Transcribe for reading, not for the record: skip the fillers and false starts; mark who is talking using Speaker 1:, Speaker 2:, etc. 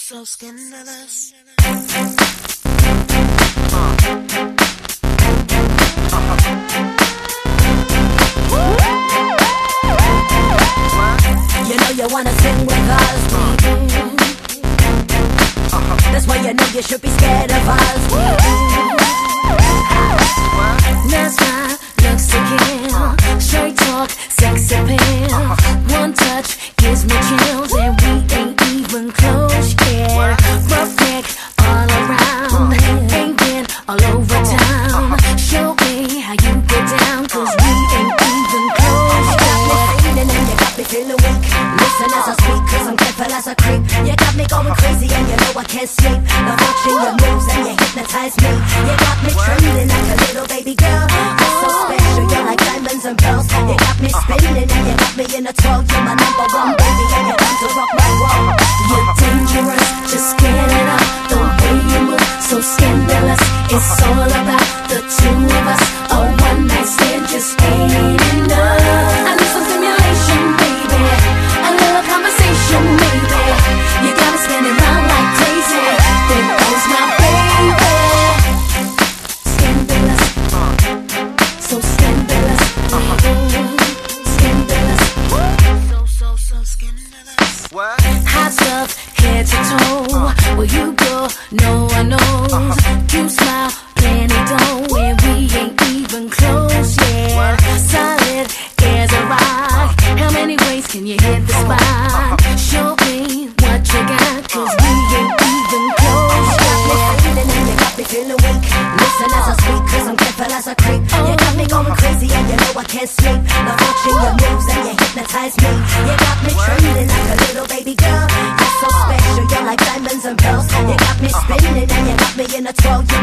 Speaker 1: so scandalous.
Speaker 2: You know you wanna sing with us. That's why you know you should be scared of us. That's my looks to kill. Straight talk, sex appeal. One touch gives me chills, and we ain't even close yet. Rough neck all around, ain't been all over town. Show me how you get down, 'cause we ain't even close yet. And you got me feeling weak. Listen as I speak, 'cause I'm careful as a creep. You got me going crazy and you know I can't sleep. Now watching your moves and you hypnotize me. You got me trembling like a little baby girl. You're so special, you're like diamonds and pearls. You got me spinning and you got me in a twirl. You're my number one baby and you come to rock my world. You're dangerous, just get it up. The way you move, so scandalous. It's all about the two of us. A one night stand just ain't enough. I need some stimulation, baby. A little conversation, maybe. You got me spinning round like crazy. There goes my baby. Scandalous, so scandalous. Scandalous,
Speaker 1: So scandalous. What?
Speaker 2: hot stuff, head to toe. Where you go, no one knows. You smile, plenty dough, and we ain't even close yet. Solid as a rock. How many ways can you hit the spot? Show me what you got, 'cause we ain't even close yet. And you got me feeling weak. Listen as I speak, 'cause I'm careful as a creep. You got me going crazy and you know I can't sleep. Now watching your moves and you hypnotize me. You got me trembling like a little baby girl. You're so special, you're like diamonds and pearls. You got me spinning and you got me in a twirl.